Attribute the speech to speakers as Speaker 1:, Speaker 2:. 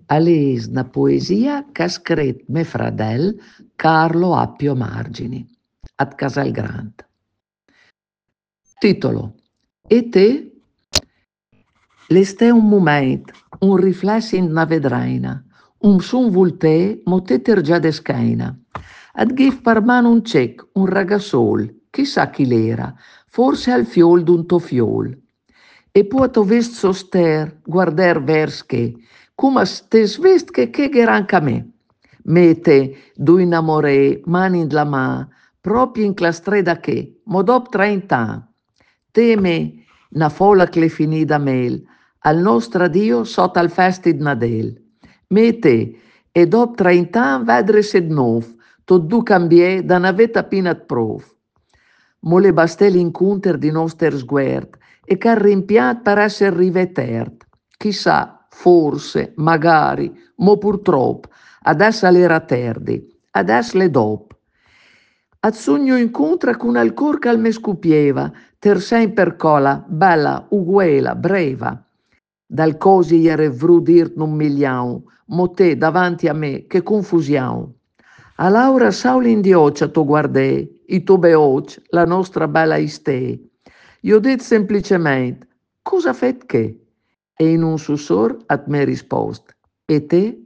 Speaker 1: A l'es una poesia che ha scritto mio fradel Carlo Appio Margini, ad Casal Grant. Titolo: E te? L'estè un moment, un riflesso in una vedraina, un sun voltè, moteter già de scaina. Ad gif per mano un cec, un ragazzol, chissà chi l'era, forse al fiol d'un tofiol. E poi vest soster, guarder vers come stes vest che geran ca me. Mete, du innamoré, mani in la mà, proprio in clastreda che, modop 30 anni. Teme na fola che le finì da mel, al nostro Dio sotto al festi di Nadel. Mete, e dopo 30 anni vedere se di nuovo, tot du cambiè da una vita pina di prov. Mole basté l'incontro di nostro sguard e che rimpiat per essere rivetert. Chissà, forse, magari, mo purtroppo, adesso l'era tardi, adesso le dopo. Ad sogno incontra con alcor che me scupieva, ter sempre cola, bella, uguela, breva. Dal cosi iere vru dir non miliau, mo te davanti a me, che confusiamo. A Laura Sauli in dioccia tu guardè, i tuoi beoc, la nostra bella istè. Io dit semplicemente, cosa fet che? E in un sussurro at me rispost, e te?